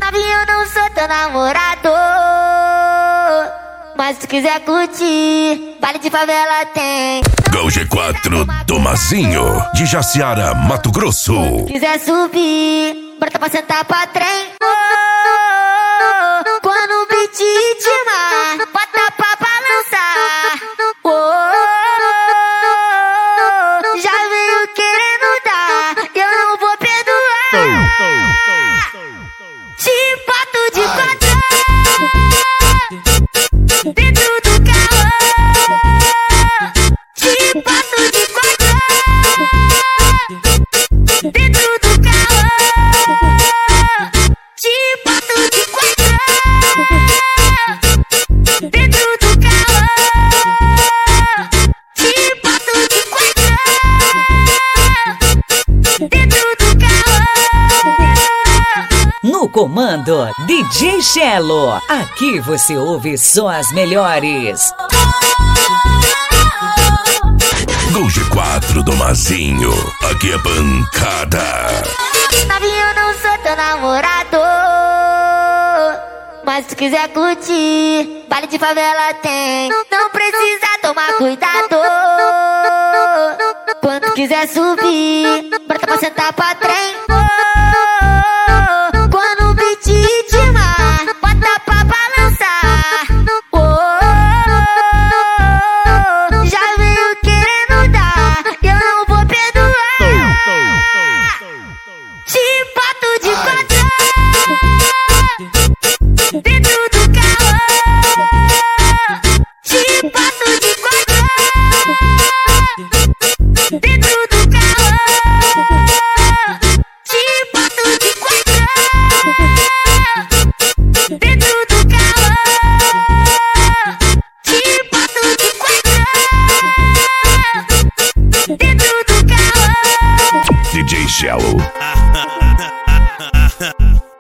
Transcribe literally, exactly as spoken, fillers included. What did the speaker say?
Novinho, eu não sou teu namorado, mas se quiser curtir, baile de favela tem. Gol G quatro Tomazinho, de Jaciara, Mato Grosso. Se quiser subir, brota pra sentar pra trem. Quando o beat intimar, bota pra balançar. Já veio querendo dar, eu não vou perdoar. Te boto de quatro dentro do carro. Te boto de quatro dentro do carro. Te boto de quatro dentro do carro. Te boto de quatro dentro do carro. No comando, D J Cello. Aqui você ouve só as melhores. Gol G quatro Tomazinho, aqui é pancada. Novinho, eu não sou teu namorado, mas se quiser curtir, baile de favela tem. Não precisa tomar cuidado. Quando quiser subir, brota pra sentar pra trem. Quando o beat intimar, bota pra balançar. Já veio querendo dar, eu não vou perdoar. Te boto de quatro dentro do carro. Te boto de quatro dentro do carro. Te boto de quatro dentro do carro. Te boto de quatro dentro do carro. D J Cello.